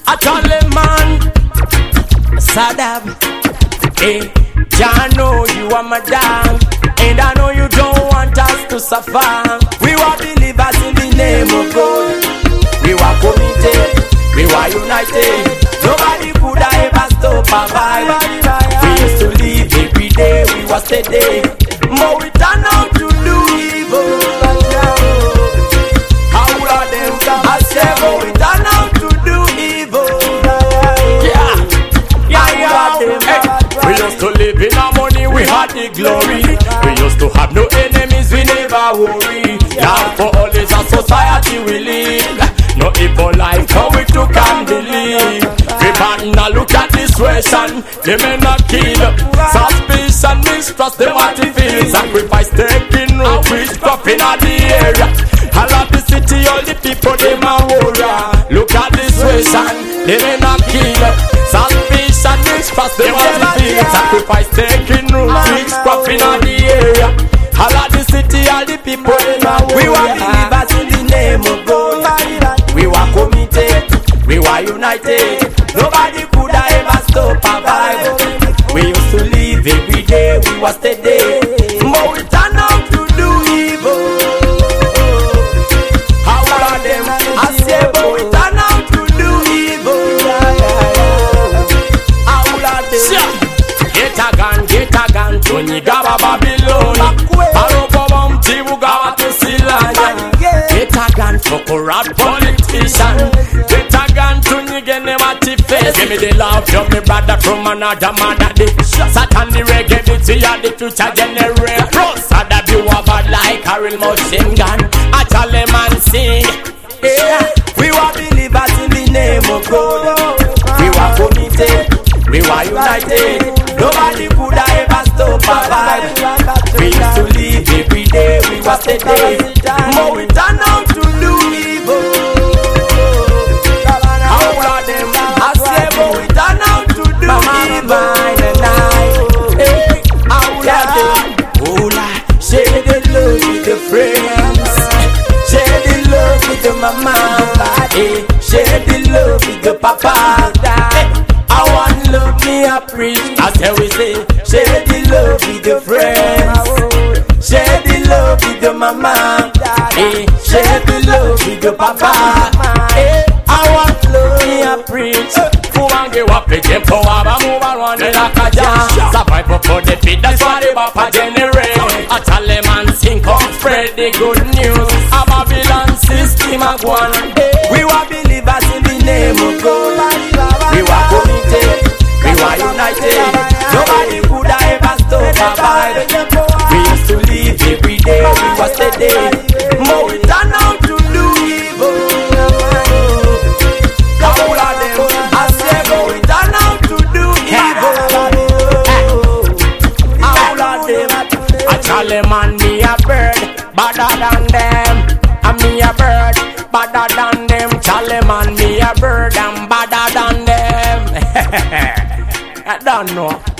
I tell them man, Saddam, hey, I know you are my dog, and I know you don't want us to suffer. We were believers in the name of God. We were committed, we were united. Nobody could ever stop our vibe. We used to live every day, we were steady. But we turn out to do evil. How are them? I say, but we turn out to do evil. We used to live in our money, we had the glory. We used to have no enemies, we never worry. Now for all this a society we live. No evil life, how we took and believe. We now look at this situation, they may not kill. Suspicion, mistrust, they want to feel. Sacrifice taking root, witchcraft in the area. All of the city, all the people, they my warrior. Look at this situation, they may not kill. Suspicion, mistrust, they want to feel. Sacrifice taking root, witchcraft in the area. All of the city, all the people, they my warrior. We were believers in the name of God. We were committed, we were united. Nobody could ever stop our vibe. We used to live every day, we were steady. But we turn out to do evil. How are them? I say, but we turn out to do evil. How are them? Get a gun, Tony Gaba Babylon. Parobom, Tibuga, to Silanya. Get a gun for corrupt politician. Get a gun to nigga never face. Give me the love from me brother from another mother. Satan the reggae, the tea of the future generation. Sad that you have a like a real machine gun. I tell them and sing. Yeah. We were believers in the name of God. We were committed, we were united. Nobody could ever stop our vibe. We used to live every day, we were steady. But we turn out to do evil. How are them? I say, but we turn out to do evil. How are them? Oh, like, share the love with the friends. Share the love with the mama. Hey, share the love with the papa. Hey, I want love me a preach. I say we say, share the love with the friends. Share the love with the mama. Hey, share the love with the papa. Hey, I want love me a preach. Who want give up it? Them to have a move around in a kaja. Survive for the feet, that's what the papa generate. I tell them and sing, come spread the good news. A Babylon system a go on. We were believers in the name of God. We were committed, we were united. Nobody could ever stop our vibe. We used to live every day, we were steady. But we turn out to do evil. How are them? I say, but we turn out to do evil. How are them? I tell them and me a bird, better than them. And me a bird, better than them. Tell them and me a bird, I'm better than them. I don't know.